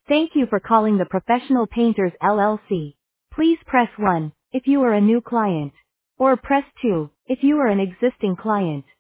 Thank you for calling the Professional Painters LLC. Please press 1 if you are a new client. Or press 2 if you are an existing client.